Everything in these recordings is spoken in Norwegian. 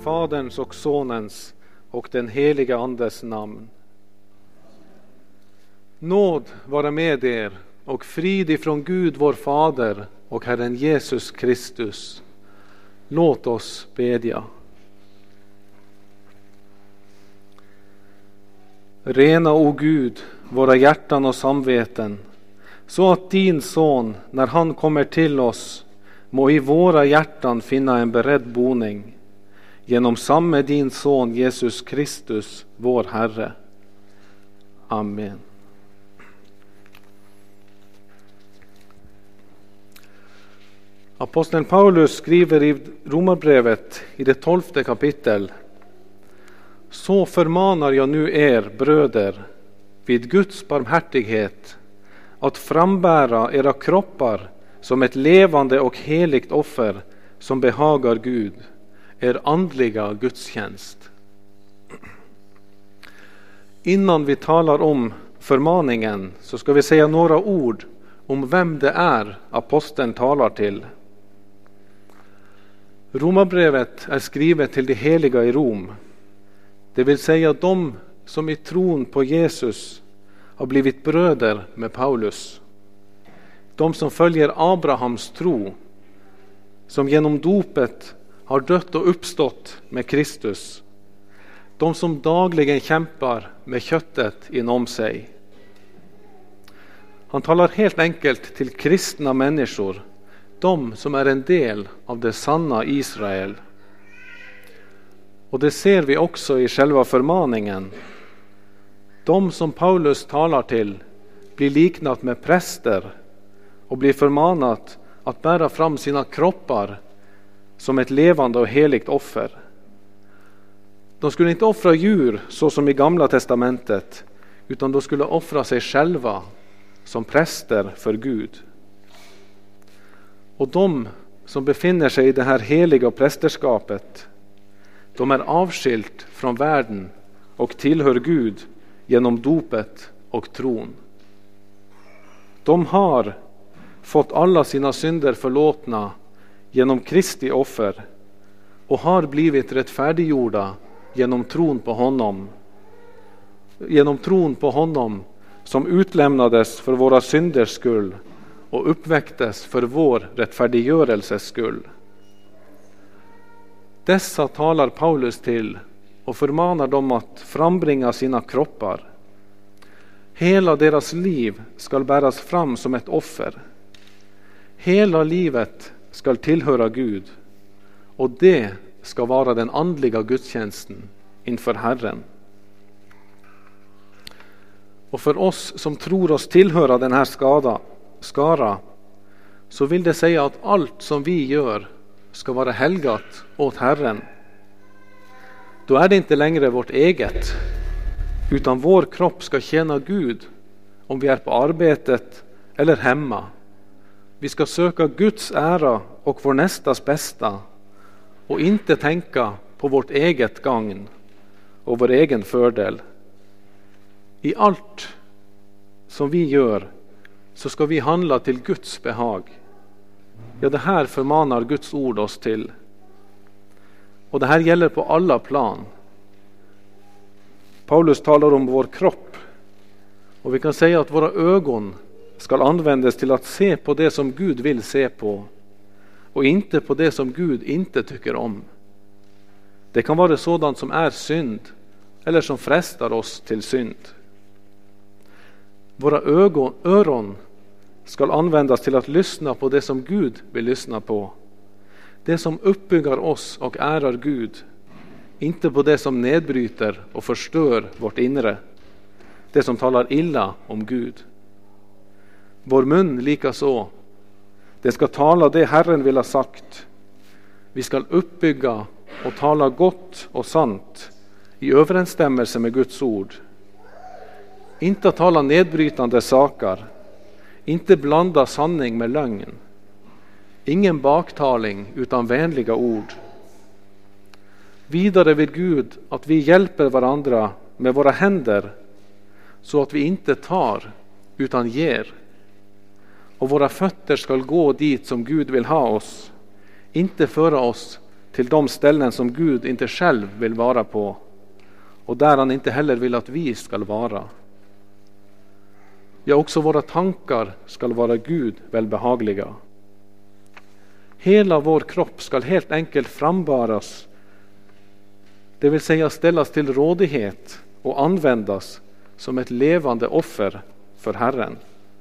Faderns och Sonens och den heliga Andes namn. Nåd vara med er och frid ifrån Gud vår Fader och Herren Jesus Kristus. Låt oss bedja. Rena, o Gud, våra hjärtan och samveten, så att din son, när han kommer till oss, må i våra hjärtan finna en beredd boning, genom samme din son Jesus Kristus, vår Herre. Amen. Aposteln Paulus skriver i Romarbrevet i det 12:e kapitel: Så förmanar jag nu er, bröder, vid Guds barmhärtighet, att frambära era kroppar som ett levande och heligt offer som behagar Gud, er andliga gudstjänst. Innan vi talar om förmaningen så ska vi säga några ord om vem det är aposteln talar till. Romarbrevet är skrivet till de heliga i Rom, det vill säga de som i tron på Jesus har blivit bröder med Paulus. De som följer Abrahams tro, som genom dopet har dött och uppstått med Kristus. De som dagligen kämpar med köttet inom sig. Han talar helt enkelt till kristna människor, de som är en del av det sanna Israel. Och det ser vi också i själva förmaningen. De som Paulus talar till blir liknat med präster och blir förmanat att bära fram sina kroppar som ett levande och heligt offer. De skulle inte offra djur så som i Gamla testamentet, utan de skulle offra sig själva som präster för Gud. Och de som befinner sig i det här heliga prästerskapet, de är avskilt från världen och tillhör Gud genom dopet och tron. De har fått alla sina synder förlåtna genom Kristi offer och har blivit rättfärdiggjorda genom tron på honom. Genom tron på honom som utlämnades för våra synders skull och uppväcktes för vår rättfärdiggörelses skull. Dessa talar Paulus till och förmanar dem att frambringa sina kroppar. Hela deras liv ska bäras fram som ett offer. Hela livet ska tillhöra Gud, och det ska vara den andliga gudstjänsten inför Herren. Och för oss som tror oss tillhöra den här skara, så vill det säga att allt som vi gör ska vara helgat åt Herren. Då är det inte längre vårt eget, utan vår kropp ska tjäna Gud om vi är på arbetet eller hemma. Vi ska söka Guds ära och vår nästas bästa och inte tänka på vårt eget gagn och vår egen fördel. I allt som vi gör så ska vi handla till Guds behag. Ja, det här förmanar Guds ord oss till. Och det här gäller på alla plan. Paulus talar om vår kropp, och vi kan säga att våra ögon ska användas till att se på det som Gud vill se på och inte på det som Gud inte tycker om. Det kan vara sådant som är synd eller som frestar oss till synd. Våra öron ska användas till att lyssna på det som Gud vill lyssna på. Det som uppbygger oss och ärar Gud, inte på det som nedbryter och förstör vårt inre, det som talar illa om Gud. Vår mun likaså, det ska tala det Herren vill ha sagt. Vi ska uppbygga och tala gott och sant i överensstämmelse med Guds ord. Inte att tala nedbrytande saker, inte blanda sanning med lögn. Ingen baktaling utan vänliga ord. Vidare vill Gud att vi hjälper varandra med våra händer, så att vi inte tar utan ger. Och våra fötter ska gå dit som Gud vill ha oss, inte föra oss till de ställen som Gud inte själv vill vara på och där han inte heller vill att vi ska vara. Ja, också våra tankar ska vara Gud välbehagliga. Hela vår kropp ska helt enkelt frambäras, det vill säga ställas till rådighet och användas som ett levande offer för Herren.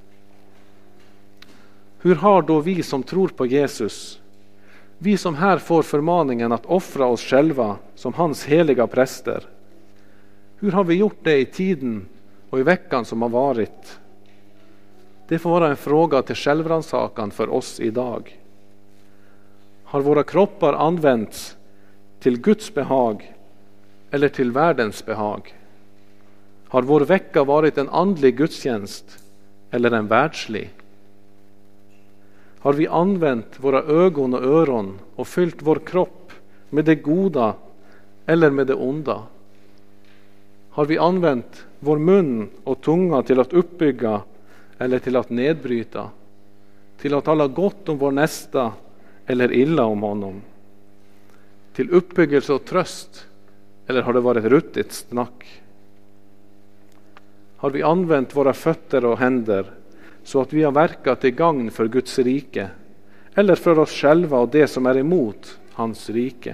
Hur har då vi som tror på Jesus, vi som här får förmaningen att offra oss själva som hans heliga präster, hur har vi gjort det i tiden och i veckan som har varit? Det får vara en fråga till självrannsakan för oss idag. Har våra kroppar använts till Guds behag eller till världens behag? Har vår vecka varit en andlig gudstjänst eller en världslig? Har vi använt våra ögon och öron och fyllt vår kropp med det goda eller med det onda? Har vi använt vår mun och tunga till att uppbygga eller till att nedbryta? Till att tala gott om vår nästa eller illa om honom? Till uppbyggelse och tröst, eller har det varit ruttigt snack? Har vi använt våra fötter och händer så att vi har verkat till gagn för Guds rike eller för oss själva och det som är emot hans rike?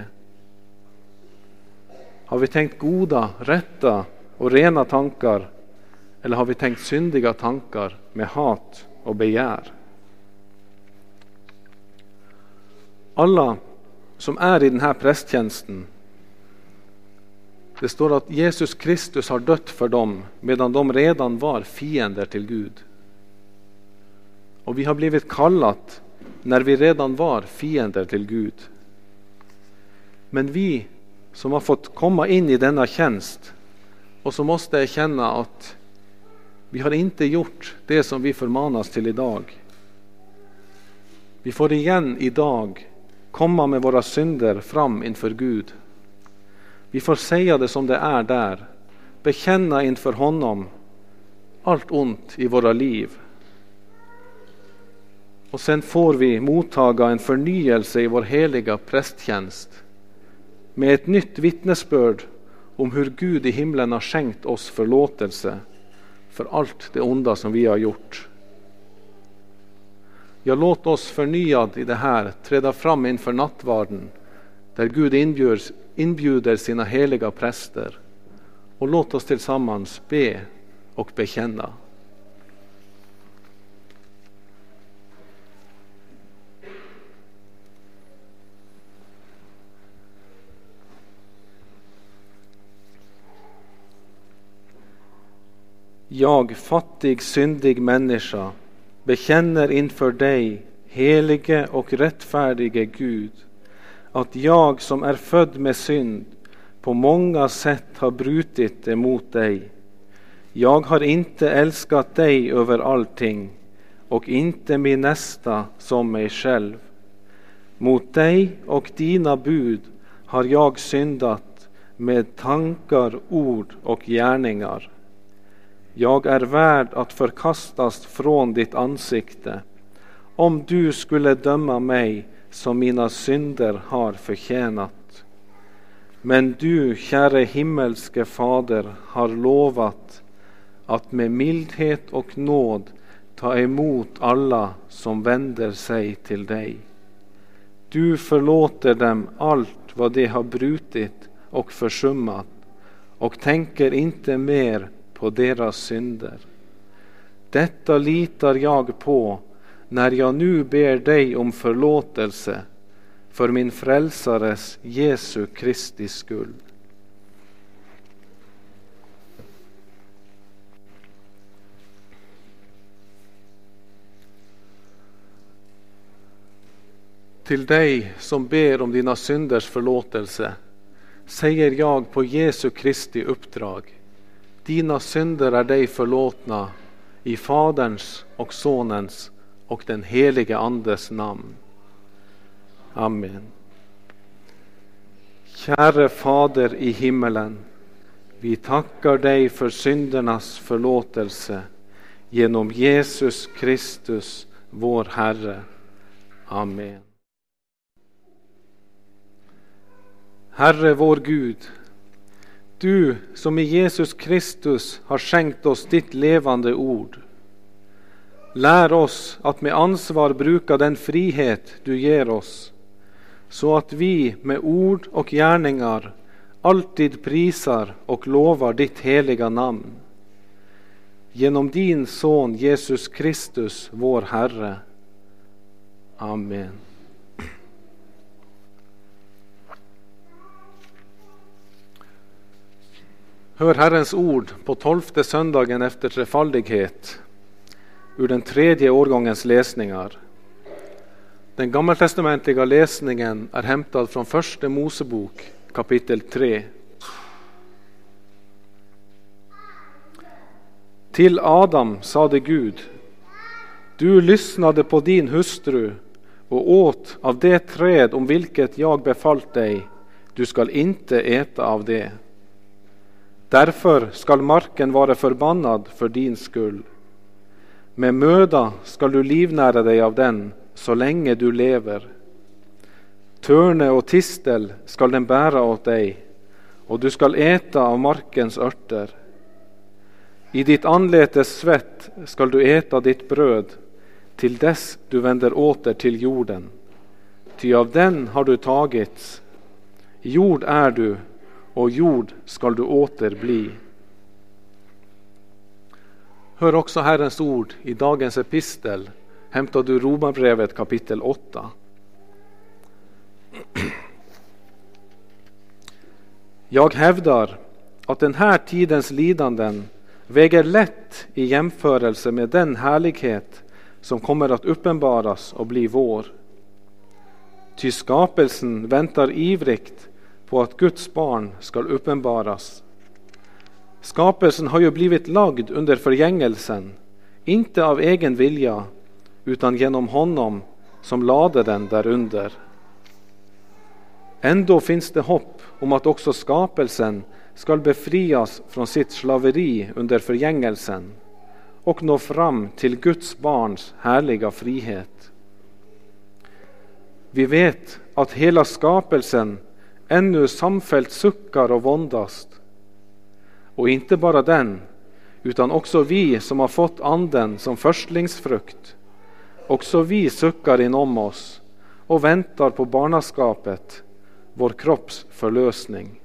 Har vi tänkt goda, rätta och rena tankar, eller har vi tänkt syndiga tankar med hat och begär? Alla som är i den här prästtjänsten, det står att Jesus Kristus har dött för dem medan de redan var fiender till Gud. Och vi har blivit kallat när vi redan var fiender till Gud. Men vi som har fått komma in i denna tjänst och som måste erkänna att vi har inte gjort det som vi förmanas till idag. Vi får igen idag komma med våra synder fram inför Gud. Vi får säga det som det är där, bekänna inför honom allt ont i våra liv. Och sen får vi mottaga en förnyelse i vår heliga prästtjänst med ett nytt vittnesbörd om hur Gud i himlen har skänkt oss förlåtelse för allt det onda som vi har gjort. Ja, låt oss förnyad i det här träda fram inför nattvarden där Gud inbjuder sina heliga präster, och låt oss tillsammans be och bekänna. Jag, fattig, syndig människa, bekänner inför dig, helige och rättfärdige Gud, att jag som är född med synd på många sätt har brutit emot dig. Jag har inte älskat dig över allting och inte min nästa som mig själv. Mot dig och dina bud har jag syndat med tankar, ord och gärningar. Jag är värd att förkastas från ditt ansikte, om du skulle döma mig som mina synder har förtjänat. Men du, käre himmelske Fader, har lovat att med mildhet och nåd ta emot alla som vänder sig till dig. Du förlåter dem allt vad de har brutit och försummat och tänker inte mer på deras synder. Detta litar jag på när jag nu ber dig om förlåtelse för min frälsares Jesu Kristi skull. Till dig som ber om dina synders förlåtelse säger jag på Jesu Kristi uppdrag: dina synder är dig förlåtna i Faderns och Sonens och den helige Andes namn. Amen. Käre Fader i himmelen, vi tackar dig för syndernas förlåtelse genom Jesus Kristus, vår Herre. Amen. Herre vår Gud, du som i Jesus Kristus har skänkt oss ditt levande ord. Lär oss att med ansvar bruka den frihet du ger oss, så att vi med ord och gärningar alltid prisar och lovar ditt heliga namn. Genom din son Jesus Kristus, vår Herre. Amen. Hör Herrens ord på 12:e söndagen efter trefaldighet ur den 3:e årgångens läsningar. Den gammaltestamentliga läsningen är hämtad från Första Mosebok kapitel 3. Till Adam sade Gud: Du lyssnade på din hustru och åt av det träd om vilket jag befallt dig. Du skall inte äta av det. Därför skall marken vara förbannad för din skull. Med möda skall du livnära dig av den så länge du lever. Törne och tistel skall den bära åt dig, och du skall äta av markens örter. I ditt anletes svett skall du äta ditt bröd till dess du vänder åter till jorden. Ty av den har du tagits. Jord är du, och jord skall du åter bli. Hör också Herrens ord i dagens epistel, hämtad ur Romarbrevet kapitel 8. Jag hävdar att den här tidens lidanden väger lätt i jämförelse med den härlighet som kommer att uppenbaras och bli vår. Ty skapelsen väntar ivrigt på att Guds barn ska uppenbaras. Skapelsen har ju blivit lagd under förgängelsen, inte av egen vilja, utan genom honom som lade den därunder. Ändå finns det hopp om att också skapelsen ska befrias från sitt slaveri under förgängelsen och nå fram till Guds barns härliga frihet. Vi vet att hela skapelsen ännu samfällt suckar och våndas. Och inte bara den, utan också vi som har fått anden som förstlingsfrukt. Också vi suckar inom oss och väntar på barnaskapet, vår kropps förlösning.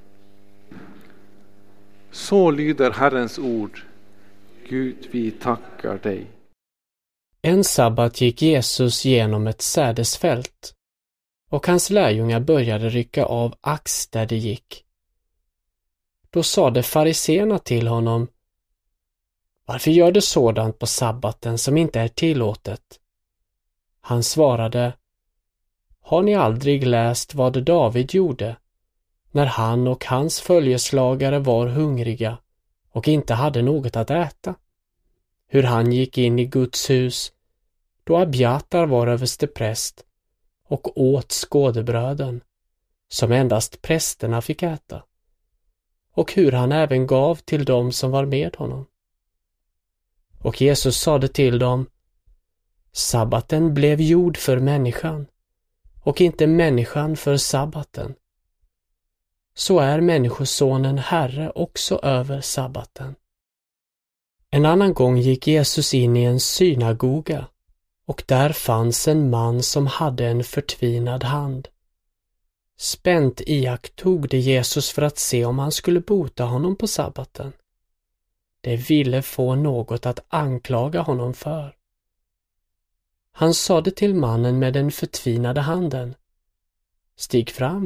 Så lyder Herrens ord. Gud, vi tackar dig. En sabbat gick Jesus genom ett sädesfält, och hans lärjungar började rycka av ax där de gick. Då sade fariséerna till honom: Varför gör du sådant på sabbaten som inte är tillåtet? Han svarade: Har ni aldrig läst vad David gjorde när han och hans följeslagare var hungriga och inte hade något att äta? Hur han gick in i Guds hus då Abiatar var överstepräst och åt skådebröden som endast prästerna fick äta, och hur han även gav till dem som var med honom. Och Jesus sade till dem: Sabbaten blev gjord för människan, och inte människan för sabbaten. Så är människosonen herre också över sabbaten. En annan gång gick Jesus in i en synagoga, och där fanns en man som hade en förtvinad hand. Spänt iakttog det Jesus för att se om han skulle bota honom på sabbaten. Det ville få något att anklaga honom för. Han sade till mannen med den förtvinade handen: Stig fram.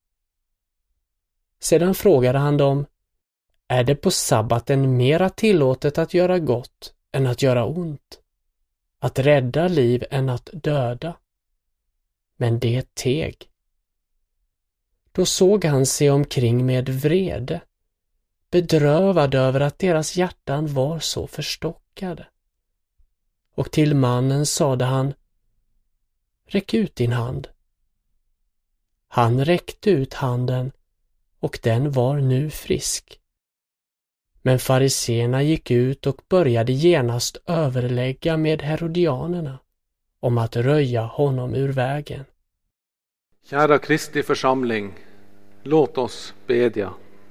Sedan frågade han dem: Är det på sabbaten mera tillåtet att göra gott än att göra ont? Att rädda liv än att döda? Men det teg. Då såg han sig omkring med vrede, bedrövad över att deras hjärtan var så förstockade. Och till mannen sade han: Räck ut din hand. Han räckte ut handen, och den var nu frisk. Men fariséerna gick ut och började genast överlägga med herodianerna om att röja honom ur vägen. Kära Kristi församling, Låt oss bedja.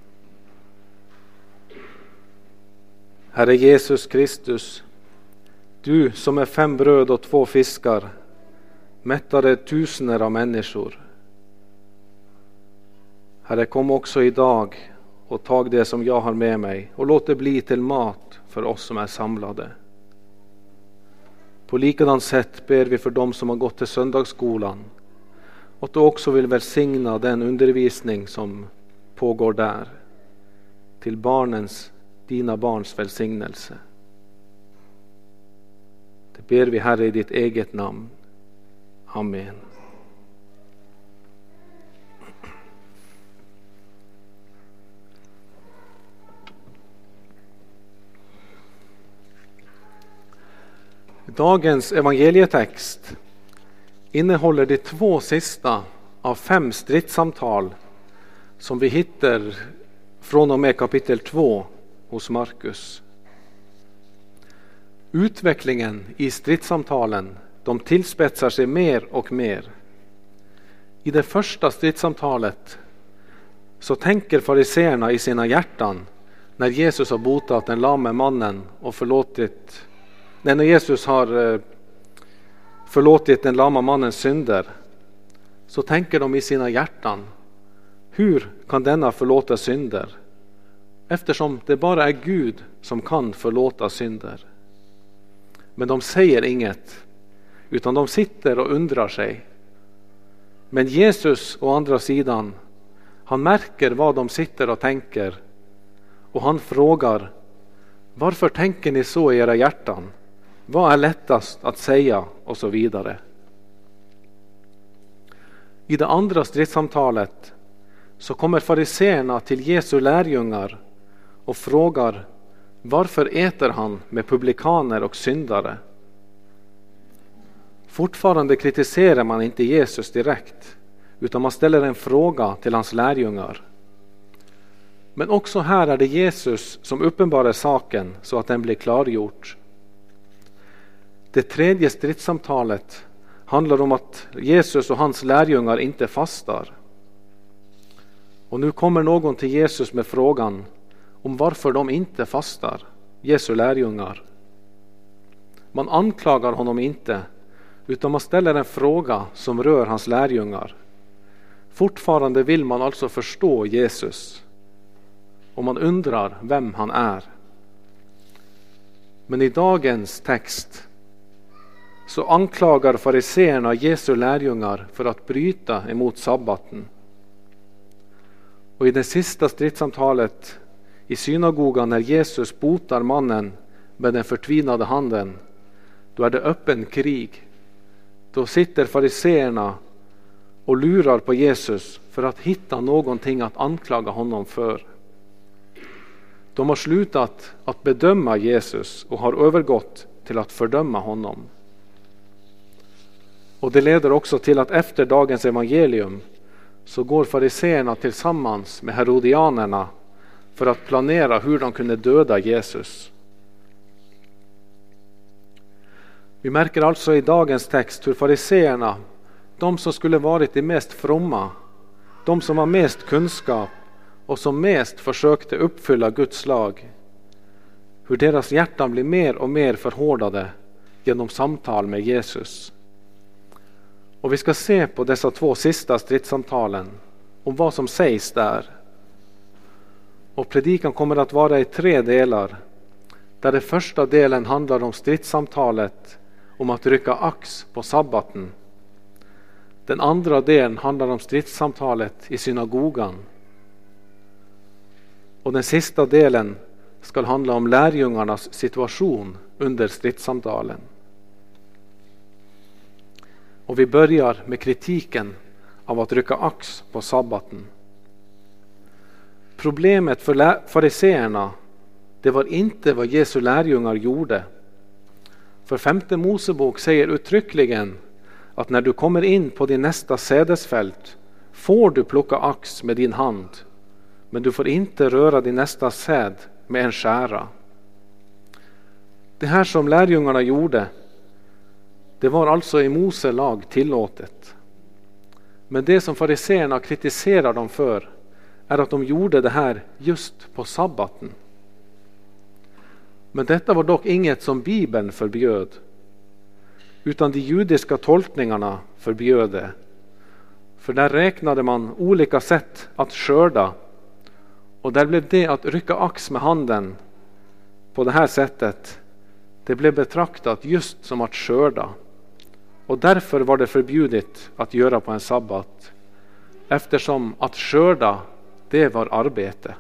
Herre Jesus Kristus, du som med 5 bröd och 2 fiskar mättade tusener av människor. Herre, kom också idag och tag det som jag har med mig och låt det bli till mat för oss som är samlade. På likadant sätt ber vi för dem som har gått till söndagsskolan och att du också vill välsigna den undervisning som pågår där till dina barns välsignelse. Det ber vi, Herre, i ditt eget namn. Amen. Dagens evangelietext innehåller de 2 sista av 5 stridssamtal som vi hittar från och med kapitel 2 hos Markus. Utvecklingen i stridssamtalen, de tillspetsar sig mer och mer. I det första stridssamtalet så tänker fariseerna i sina hjärtan när Jesus har botat den lame mannen och när Jesus har förlåtit den lama mannens synder, så tänker de i sina hjärtan: hur kan denna förlåta synder? Eftersom det bara är Gud som kan förlåta synder. Men de säger inget, utan de sitter och undrar sig. Men Jesus å andra sidan, han märker vad de sitter och tänker, och han frågar: varför tänker ni så i era hjärtan? Vad är lättast att säga? Och så vidare. I det andra stridssamtalet så kommer fariseerna till Jesu lärjungar och frågar: varför äter han med publikaner och syndare? Fortfarande kritiserar man inte Jesus direkt, utan man ställer en fråga till hans lärjungar. Men också här är det Jesus som uppenbarar saken så att den blir klargjort. Det tredje stridssamtalet handlar om att Jesus och hans lärjungar inte fastar. Och nu kommer någon till Jesus med frågan om varför de inte fastar, Jesu lärjungar. Man anklagar honom inte, utan man ställer en fråga som rör hans lärjungar. Fortfarande vill man alltså förstå Jesus, och man undrar vem han är. Men i dagens text så anklagar fariseerna Jesu lärjungar för att bryta emot sabbaten. Och i det sista stridssamtalet i synagogan, när Jesus botar mannen med den förtvinade handen, då är det öppen krig. Då sitter fariseerna och lurar på Jesus för att hitta någonting att anklaga honom för. De har slutat att bedöma Jesus och har övergått till att fördöma honom. Och det leder också till att efter dagens evangelium så går fariseerna tillsammans med herodianerna för att planera hur de kunde döda Jesus. Vi märker alltså i dagens text hur fariseerna, de som skulle varit de mest fromma, de som har mest kunskap och som mest försökte uppfylla Guds lag, hur deras hjärtan blir mer och mer förhårdade genom samtal med Jesus. Och vi ska se på dessa 2 sista stridssamtalen och vad som sägs där. Och predikan kommer att vara i 3 delar, där den första delen handlar om stridssamtalet om att rycka ax på sabbaten. Den andra delen handlar om stridssamtalet i synagogan. Och den sista delen ska handla om lärjungarnas situation under stridssamtalen. Och vi börjar med kritiken av att rycka ax på sabbaten. Problemet för fariseerna, det var inte vad Jesu lärjungar gjorde. För 5:e Mosebok säger uttryckligen att när du kommer in på din nästa sädesfält får du plocka ax med din hand, men du får inte röra din nästa säd med en skära. Det här som lärjungarna gjorde, det var alltså i Mose lag tillåtet. Men det som fariseerna kritiserar dem för, är att de gjorde det här just på sabbaten. Men detta var dock inget som Bibeln förbjöd, utan de judiska tolkningarna förbjöd det. För där räknade man olika sätt att skörda, och där blev det att rycka ax med handen på det här sättet, det blev betraktat just som att skörda. Och därför var det förbjudet att göra på en sabbat, eftersom att skörda, det var arbete.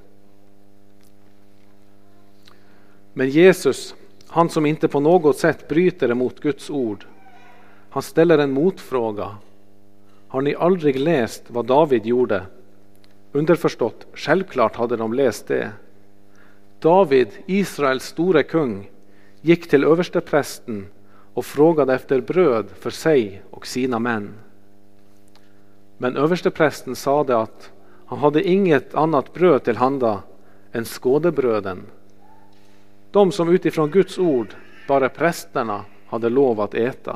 Men Jesus, han som inte på något sätt bryter emot Guds ord, han ställer en motfråga. Har ni aldrig läst vad David gjorde? Underförstått, självklart hade de läst det. David, Israels store kung, gick till översteprästen och frågade efter bröd för sig och sina män. Men översteprästen sade att han hade inget annat bröd till handa än skådebröden, de som utifrån Guds ord bara prästerna hade lov att äta.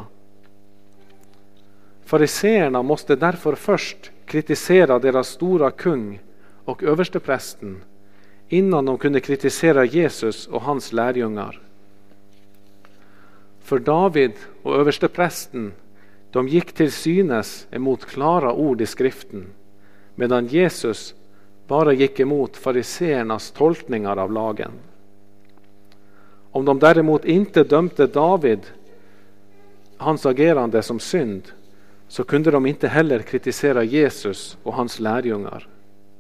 Fariseerna måste därför först kritisera deras stora kung och översteprästen innan de kunde kritisera Jesus och hans lärjungar. För David och översteprästen, de gick till synes emot klara ord i skriften, medan Jesus bara gick emot fariseernas tolkningar av lagen. Om de däremot inte dömde David, hans agerande, som synd, så kunde de inte heller kritisera Jesus och hans lärjungar.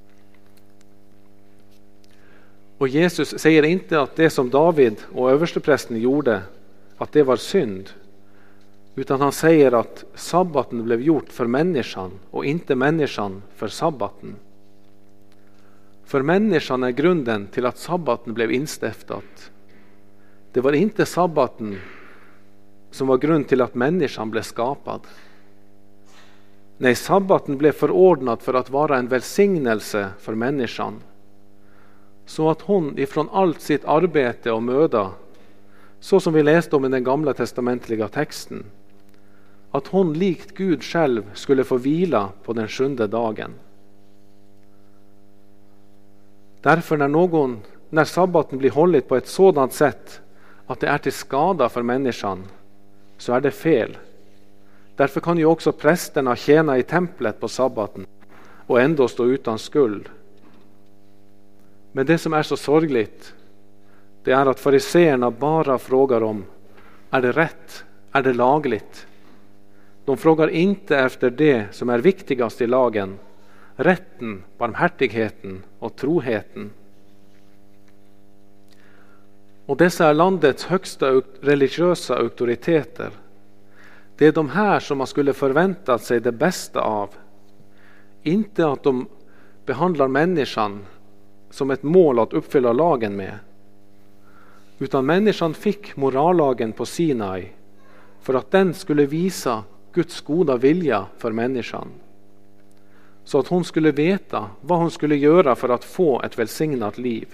Och Jesus säger inte att det som David och översteprästen gjorde, att det var synd, utan han säger att sabbaten blev gjort för människan och inte människan för sabbaten. För människan är grunden till att sabbaten blev instiftat. Det var inte sabbaten som var grund till att människan blev skapad. Nej, sabbaten blev förordnad för att vara en välsignelse för människan, så att hon ifrån allt sitt arbete och möda, så som vi läste om i den gamla testamentliga texten, att hon likt Gud själv skulle få vila på den 7:e dagen. Därför när sabbaten blir hållit på ett sådant sätt att det är till skada för människan, så är det fel. Därför kan ju också prästerna tjäna i templet på sabbaten och ändå stå utan skuld. Men det som är så sorgligt, det är att fariseerna bara frågar om: är det rätt? Är det lagligt? De frågar inte efter det som är viktigast i lagen: rätten, barmhärtigheten och troheten. Och dessa är landets högsta religiösa auktoriteter. Det är de här som man skulle förvänta sig det bästa av. Inte att de behandlar människan som ett mål att uppfylla lagen med. Utan människan fick morallagen på Sinai för att den skulle visa Guds goda vilja för människan. Så att hon skulle veta vad hon skulle göra för att få ett välsignat liv.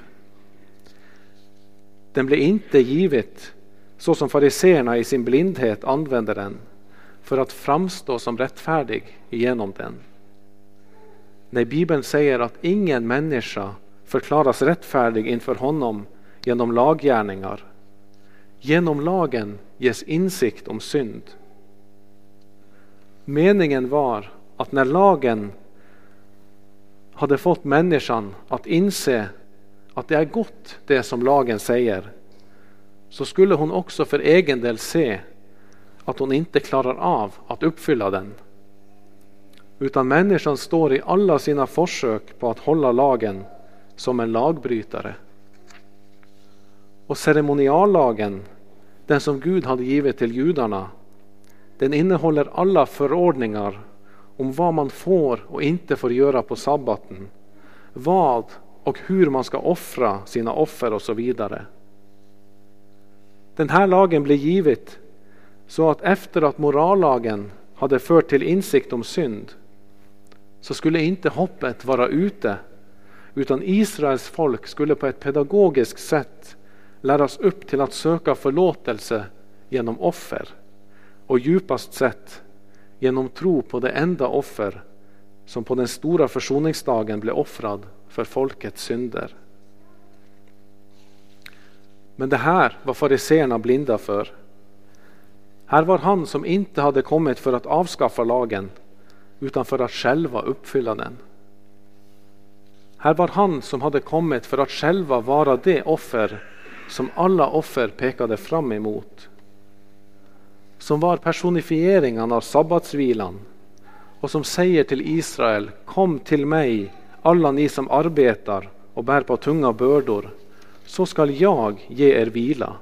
Den blev inte givet så som fariseerna i sin blindhet använde den för att framstå som rättfärdig genom den. När Bibeln säger att ingen människa förklaras rättfärdig inför honom genom laggärningar. Genom lagen ges insikt om synd. Meningen var att när lagen hade fått människan att inse att det är gott det som lagen säger, så skulle hon också för egen del se att hon inte klarar av att uppfylla den. Utan människan står i alla sina försök på att hålla lagen som en lagbrytare. Och ceremoniallagen, den som Gud hade givit till judarna, den innehåller alla förordningar om vad man får och inte får göra på sabbaten, vad och hur man ska offra sina offer och så vidare. Den här lagen blev givet så att efter att morallagen hade fört till insikt om synd, så skulle inte hoppet vara ute, utan Israels folk skulle på ett pedagogiskt sätt läras upp till att söka förlåtelse genom offer, och djupast sett genom tro på det enda offer som på den stora försoningsdagen blev offrad för folkets synder. Men det här var fariseerna blinda för. Här var han som inte hade kommit för att avskaffa lagen, utan för att själva uppfylla den. Här var han som hade kommit för att själva vara det offer som alla offer pekade fram emot. Som var personifieringen av sabbatsvilan och som säger till Israel: kom till mig, alla ni som arbetar och bär på tunga bördor, så skall jag ge er vila.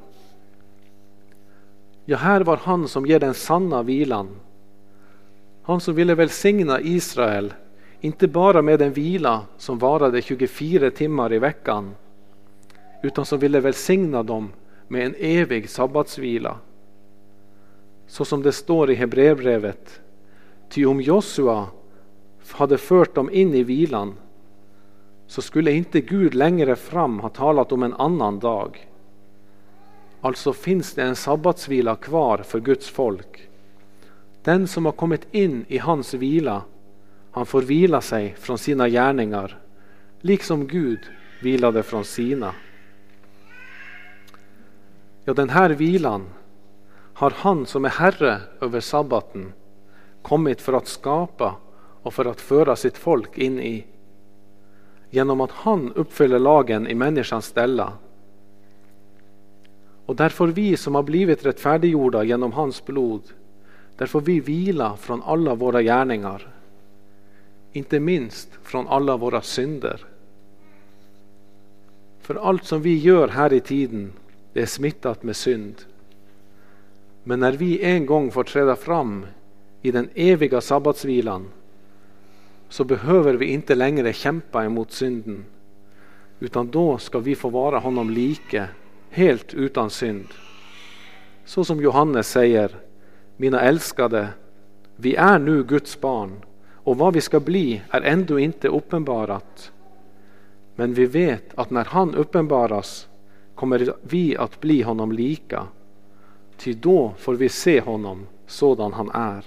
Ja, här var han som ger den sanna vilan. Han som ville välsigna Israel, inte bara med en vila som varade 24 timmar i veckan, utan som ville välsigna dem med en evig sabbatsvila. Så som det står i Hebreerbrevet: ty om Josua hade fört dem in i vilan, så skulle inte Gud längre fram ha talat om en annan dag. Alltså finns det en sabbatsvila kvar för Guds folk. Den som har kommit in i hans vila, han får vila sig från sina gärningar, liksom Gud vilade från sina. Ja, den här vilan har han som är herre över sabbaten kommit för att skapa och för att föra sitt folk in i. Genom att han uppfyller lagen i människans ställe. Och därför vi som har blivit rättfärdiggjorda genom hans blod, där får vi vila från alla våra gärningar, inte minst från alla våra synder. För allt som vi gör här i tiden, det är smittat med synd. Men när vi en gång får träda fram i den eviga sabbatsvilan, så behöver vi inte längre kämpa emot synden, utan då ska vi få vara honom lika, helt utan synd. Så som Johannes säger: mina älskade, vi är nu Guds barn, och vad vi ska bli är ändå inte uppenbarat. Men vi vet att när han uppenbaras kommer vi att bli honom lika, ty då får vi se honom sådan han är.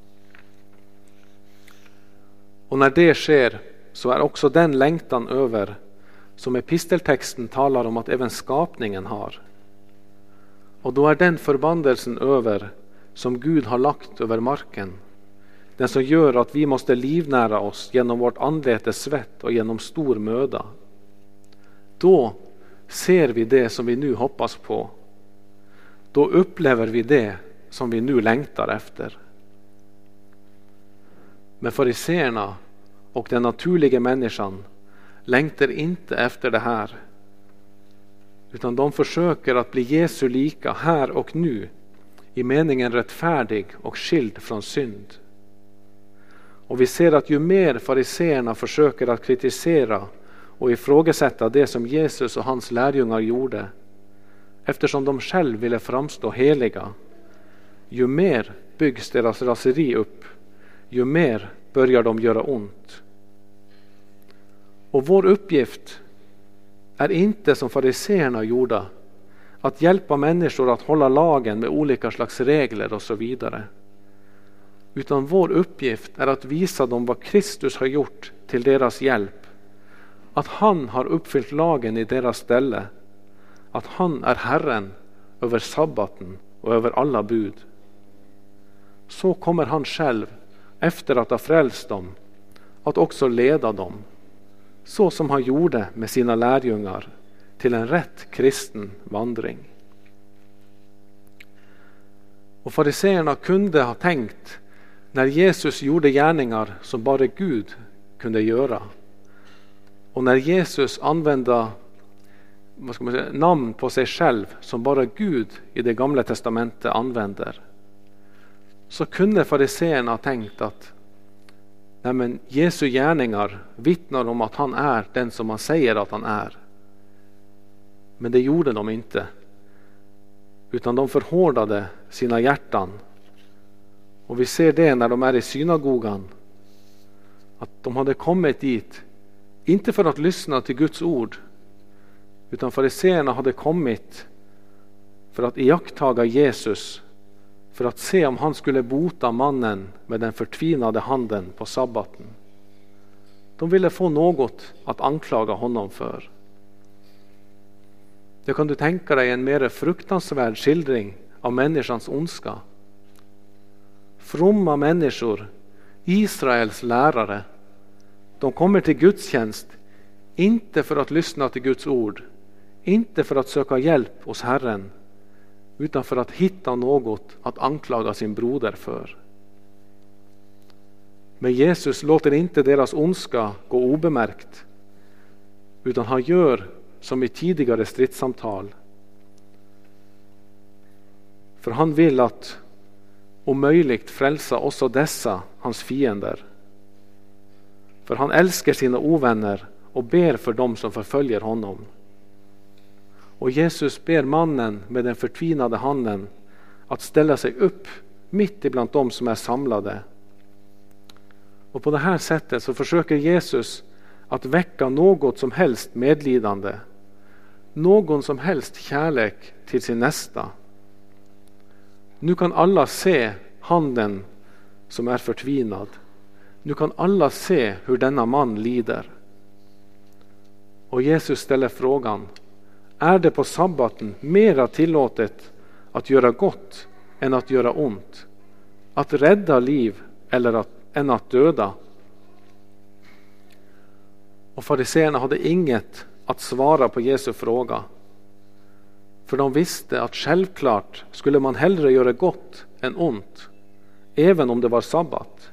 Och när det sker, så är också den längtan över som episteltexten talar om att även skapningen har. Och då är den förbannelsen över som Gud har lagt över marken, den som gör att vi måste livnära oss genom vårt anletes svett och genom stor möda. Då ser vi det som vi nu hoppas på. Då upplever vi det som vi nu längtar efter. Men fariseerna och den naturliga människan längtar inte efter det här, utan de försöker att bli Jesu lika här och nu, i meningen rättfärdig och skild från synd. Och vi ser att ju mer fariseerna försöker att kritisera och ifrågasätta det som Jesus och hans lärjungar gjorde, eftersom de själv ville framstå heliga, ju mer byggs deras raseri upp, ju mer börjar de göra ont. Och vår uppgift är inte som fariseerna gjorde, att hjälpa människor att hålla lagen med olika slags regler och så vidare. Utan vår uppgift är att visa dem vad Kristus har gjort till deras hjälp. Att han har uppfyllt lagen i deras ställe. Att han är Herren över sabbaten och över alla bud. Så kommer han själv, efter att ha frälst dem, att också leda dem, så som han gjorde med sina lärjungar, till en rätt kristen vandring. Och fariseerna kunde ha tänkt, när Jesus gjorde gärningar som bara Gud kunde göra, och när Jesus använde namn på sig själv som bara Gud i det gamla testamentet använder, så kunde fariseerna ha tänkt att Jesu gärningar vittnar om att han är den som han säger att han är. Men det gjorde de inte, utan de förhårdade sina hjärtan. Och vi ser det när de är i synagogan, att de hade kommit dit inte för att lyssna till Guds ord, utan fariseerna hade kommit för att iakttaga Jesus, för att se om han skulle bota mannen med den förtvinade handen på sabbaten. De ville få något att anklaga honom för. Det kan du tänka dig en mer fruktansvärd skildring av människans ondska. Fromma människor, Israels lärare, de kommer till gudstjänst inte för att lyssna till Guds ord, inte för att söka hjälp hos Herren, utan för att hitta något att anklaga sin broder för. Men Jesus låter inte deras ondska gå obemärkt, utan han gör som i tidigare stridssamtal. För han vill att om möjligt frälsa också dessa, hans fiender. För han älskar sina ovänner och ber för dem som förföljer honom. Och Jesus ber mannen med den förtvinade handen att ställa sig upp mitt ibland dem som är samlade. Och på det här sättet så försöker Jesus att väcka något som helst medlidande, någon som helst kärlek till sin nästa. Nu kan alla se handen som är förtvinad. Nu kan alla se hur denna man lider. Och Jesus ställer frågan: är det på sabbaten mera tillåtet att göra gott än att göra ont? Att rädda liv än att döda? Och fariseerna hade inget att svara på Jesu fråga. För de visste att självklart skulle man hellre göra gott än ont, även om det var sabbat.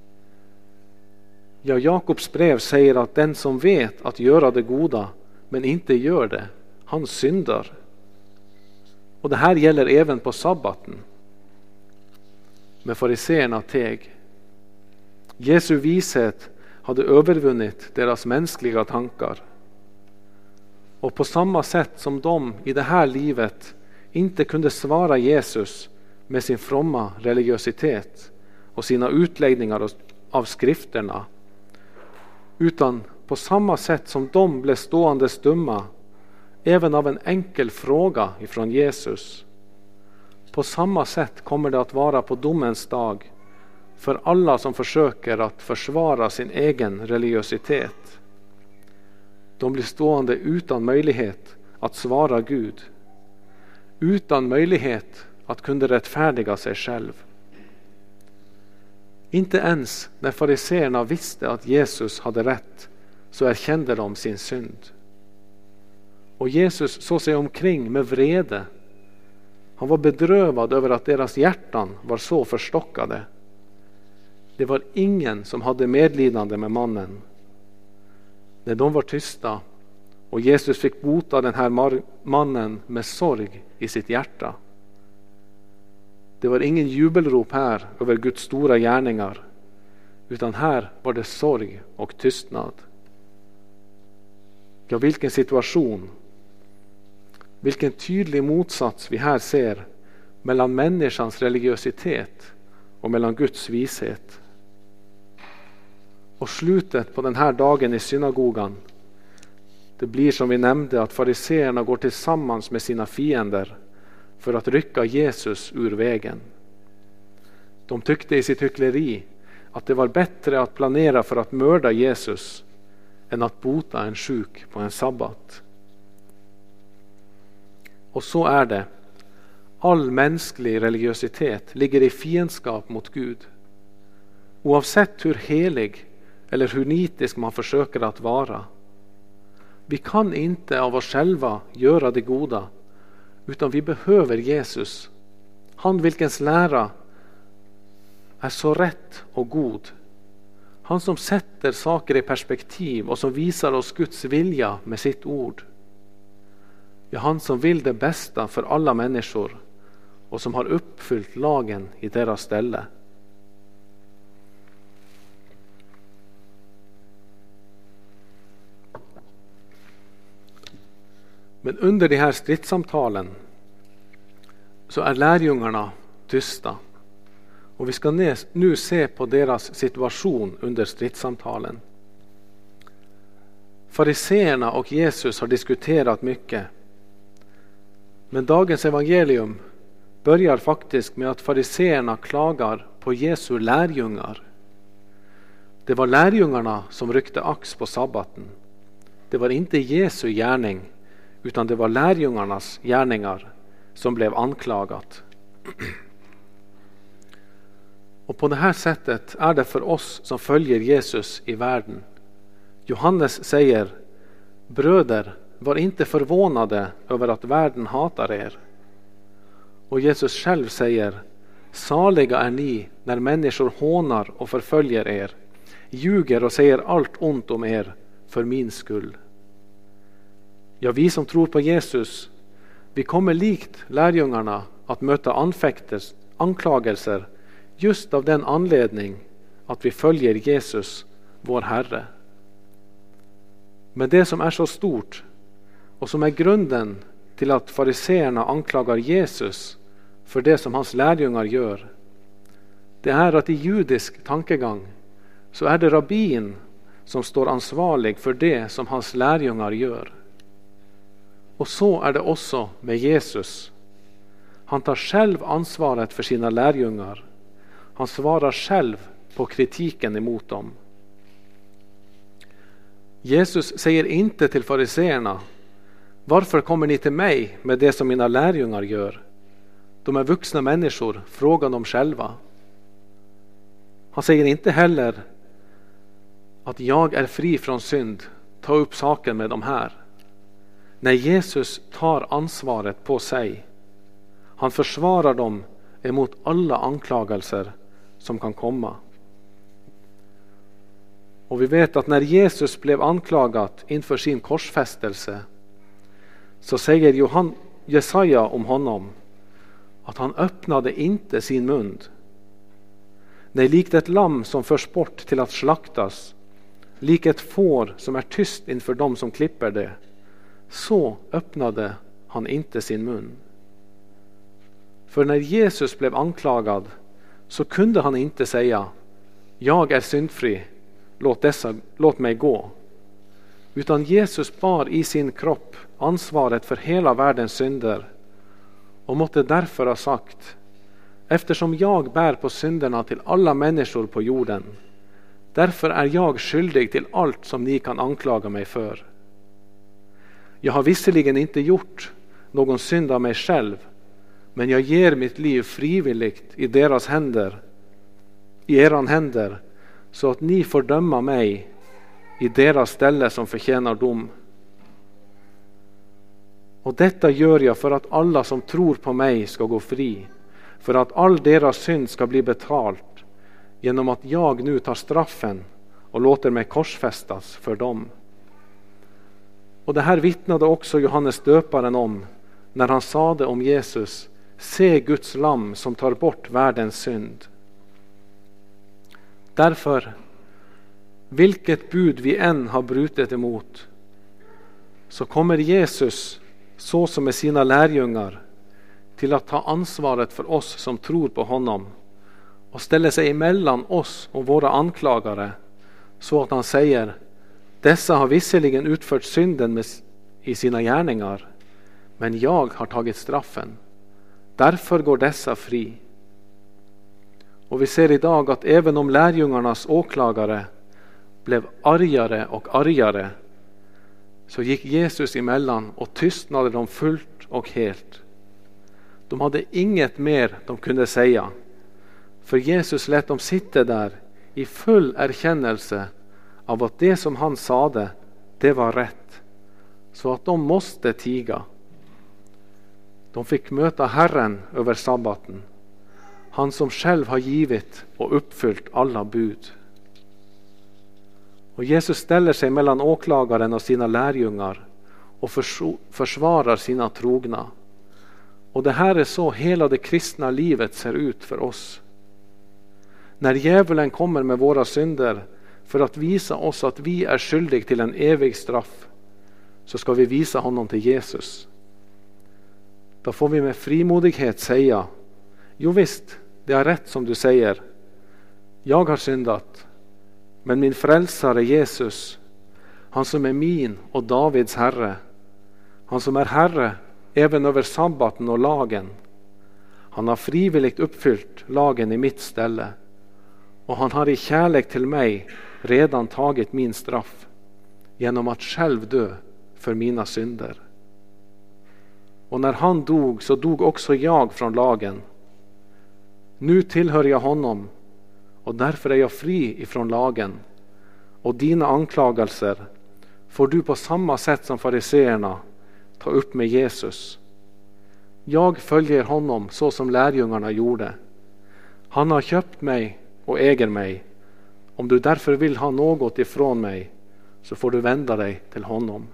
Ja, Jakobs brev säger att den som vet att göra det goda men inte gör det, han syndar. Och det här gäller även på sabbaten. Men fariseerna teg. Jesu vishet hade övervunnit deras mänskliga tankar. Och på samma sätt som de i det här livet inte kunde svara Jesus med sin fromma religiositet och sina utläggningar av skrifterna, utan på samma sätt som de blev stående stumma även av en enkel fråga ifrån Jesus, på samma sätt kommer det att vara på domens dag för alla som försöker att försvara sin egen religiositet. De blir stående utan möjlighet att svara Gud, utan möjlighet att kunna rättfärdiga sig själv. Inte ens när fariseerna visste att Jesus hade rätt så erkände de sin synd. Och Jesus såg sig omkring med vrede. Han var bedrövad över att deras hjärtan var så förstockade. Det var ingen som hade medlidande med mannen. När de var tysta och Jesus fick bota den här mannen med sorg i sitt hjärta. Det var ingen jubelrop här över Guds stora gärningar, utan här var det sorg och tystnad. Ja, vilken situation, vilken tydlig motsats vi här ser mellan människans religiositet och mellan Guds vishet. Och slutet på den här dagen i synagogan, det blir som vi nämnde att fariseerna går tillsammans med sina fiender för att rycka Jesus ur vägen. De tyckte i sitt hyckleri att det var bättre att planera för att mörda Jesus än att bota en sjuk på en sabbat. Och så är det. All mänsklig religiositet ligger i fiendskap mot Gud. Oavsett hur helig eller hur nitisk man försöker att vara. Vi kan inte av oss själva göra det goda, utan vi behöver Jesus. Han vilkens lära är så rätt och god. Han som sätter saker i perspektiv och som visar oss Guds vilja med sitt ord. Ja, han som vill det bästa för alla människor och som har uppfyllt lagen i deras ställe. Men under de här stridssamtalen så är lärjungarna tysta. Och vi ska nu se på deras situation under stridssamtalen. Fariseerna och Jesus har diskuterat mycket. Men dagens evangelium börjar faktiskt med att fariseerna klagar på Jesu lärjungar. Det var lärjungarna som ryckte ax på sabbaten. Det var inte Jesu gärning, utan det var lärjungarnas gärningar som blev anklagat. Och på det här sättet är det för oss som följer Jesus i världen. Johannes säger: bröder, var inte förvånade över att världen hatar er. Och Jesus själv säger: saliga är ni när människor hånar och förföljer er, ljuger och säger allt ont om er för min skull. Ja, vi som tror på Jesus, vi kommer likt lärjungarna att möta anklagelser just av den anledning att vi följer Jesus, vår Herre. Men det som är så stort och som är grunden till att fariseerna anklagar Jesus för det som hans lärjungar gör, det är att i judisk tankegang så är det rabbin som står ansvarig för det som hans lärjungar gör. Och så är det också med Jesus. Han tar själv ansvaret för sina lärjungar. Han svarar själv på kritiken emot dem. Jesus säger inte till fariseerna: varför kommer ni till mig med det som mina lärjungar gör? De är vuxna människor, fråga dem själva. Han säger inte heller att jag är fri från synd, ta upp saken med dem här. När Jesus tar ansvaret på sig, han försvarar dem emot alla anklagelser som kan komma. Och vi vet att när Jesus blev anklagat inför sin korsfästelse, så säger Jesaja om honom att han öppnade inte sin mun. Nej, likt ett lamm som förs bort till att slaktas, lik ett får som är tyst inför dem som klipper det, så öppnade han inte sin mun. För när Jesus blev anklagad så kunde han inte säga: jag är syndfri, låt mig gå. Utan Jesus bar i sin kropp ansvaret för hela världens synder och måtte därför ha sagt: eftersom jag bär på synderna till alla människor på jorden, därför är jag skyldig till allt som ni kan anklaga mig för. Jag har visserligen inte gjort någon synd av mig själv, men jag ger mitt liv frivilligt i eran händer, så att ni får döma mig i deras ställe som förtjänar dom. Och detta gör jag för att alla som tror på mig ska gå fri, för att all deras synd ska bli betalt, genom att jag nu tar straffen och låter mig korsfästas för dem. Och det här vittnade också Johannes döparen om när han sade om Jesus: se Guds lamm som tar bort världens synd. Därför, vilket bud vi än har brutit emot, så kommer Jesus, så som med sina lärjungar, till att ta ansvaret för oss som tror på honom och ställer sig emellan oss och våra anklagare, så att han säger: dessa har visserligen utfört synden i sina gärningar, men jag har tagit straffen. Därför går dessa fri. Och vi ser idag att även om lärjungarnas åklagare blev argare och argare, så gick Jesus emellan och tystnade dem fullt och helt. De hade inget mer de kunde säga, för Jesus lät dem sitta där i full erkännelse av att det som han sade, det var rätt, så att de måste tiga. De fick möta Herren över sabbaten, han som själv har givit och uppfyllt alla bud. Och Jesus ställer sig mellan åklagaren och sina lärjungar och försvarar sina trogna. Och det här är så hela det kristna livet ser ut för oss. När djävulen kommer med våra synder för att visa oss att vi är skyldiga till en evig straff, så ska vi visa honom till Jesus. Då får vi med frimodighet säga: jo visst, det är rätt som du säger. Jag har syndat, men min frälsare Jesus, han som är min och Davids Herre, han som är Herre även över sabbaten och lagen, han har frivilligt uppfyllt lagen i mitt ställe, och han har i kärlek till mig redan tagit min straff genom att själv dö för mina synder. Och när han dog så dog också jag från lagen. Nu tillhör jag honom och därför är jag fri ifrån lagen. Och dina anklagelser får du på samma sätt som fariseerna ta upp med Jesus. Jag följer honom så som lärjungarna gjorde. Han har köpt mig och äger mig. Om du därför vill ha något ifrån mig så får du vända dig till honom.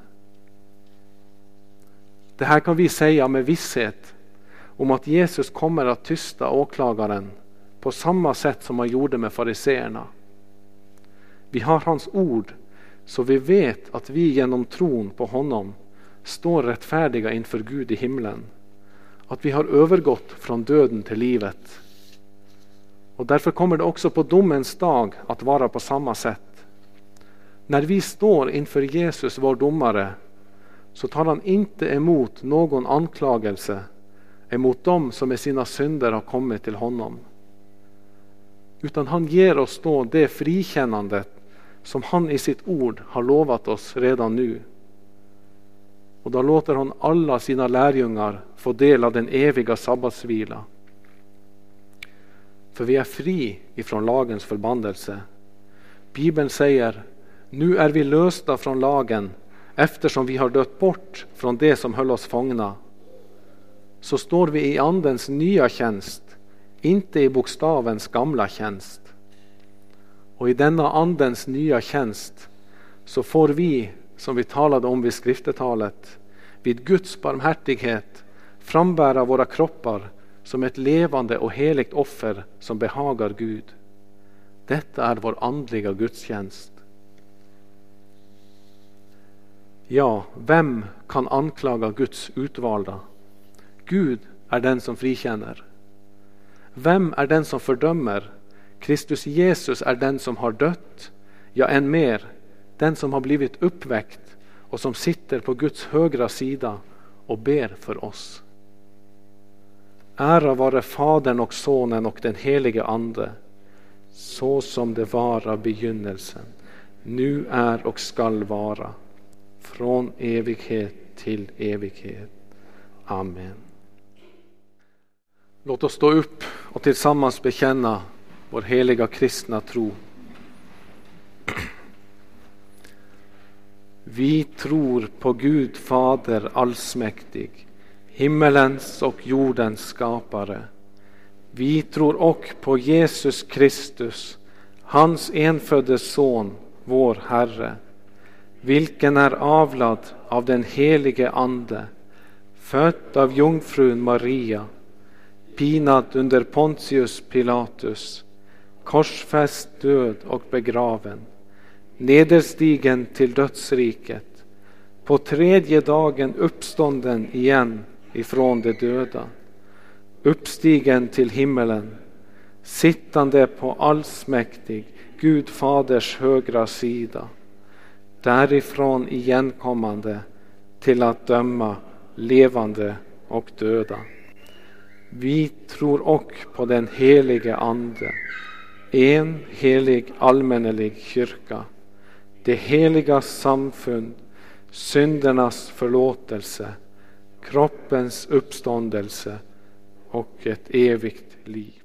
Det här kan vi säga med visshet om att Jesus kommer att tysta åklagaren på samma sätt som han gjorde med fariseerna. Vi har hans ord så vi vet att vi genom tron på honom står rättfärdiga inför Gud i himlen. Att vi har övergått från döden till livet. Och därför kommer det också på domens dag att vara på samma sätt. När vi står inför Jesus, vår domare, så tar han inte emot någon anklagelse emot dem som med sina synder har kommit till honom. Utan han ger oss då det frikännandet som han i sitt ord har lovat oss redan nu. Och då låter han alla sina lärjungar få del av den eviga sabbatsvila. För vi är fri ifrån lagens förbannelse. Bibeln säger, nu är vi lösta från lagen eftersom vi har dött bort från det som höll oss fångna. Så står vi i andens nya tjänst, inte i bokstavens gamla tjänst. Och i denna andens nya tjänst så får vi, som vi talade om vid skriftetalet, vid Guds barmhärtighet frambära våra kroppar som ett levande och heligt offer som behagar Gud. Detta är vår andliga gudstjänst. Ja, vem kan anklaga Guds utvalda? Gud är den som frikänner. Vem är den som fördömer? Kristus Jesus är den som har dött, ja än mer, den som har blivit uppväckt och som sitter på Guds högra sida och ber för oss. Ära vare Fadern och Sonen och den helige Ande, så som det var av begynnelsen, nu är och skall vara, från evighet till evighet. Amen. Låt oss stå upp och tillsammans bekänna vår heliga kristna tro. Vi tror på Gud Fader allsmäktig, himmelens och jordens skapare. Vi tror och på Jesus Kristus, hans enfödde son, vår Herre, vilken är avlad av den helige Ande, född av jungfrun Maria, pinad under Pontius Pilatus, korsfäst, död och begraven, nederstigen till dödsriket, på tredje dagen uppstånden igen ifrån de döda, uppstigen till himmelen, sittande på allsmäktig Gud Faders högra sida, därifrån igenkommande till att döma levande och döda. Vi tror och på den helige Ande, en helig allmännelig kyrka, det heliga samfund, syndernas förlåtelse, kroppens uppståndelse och ett evigt liv.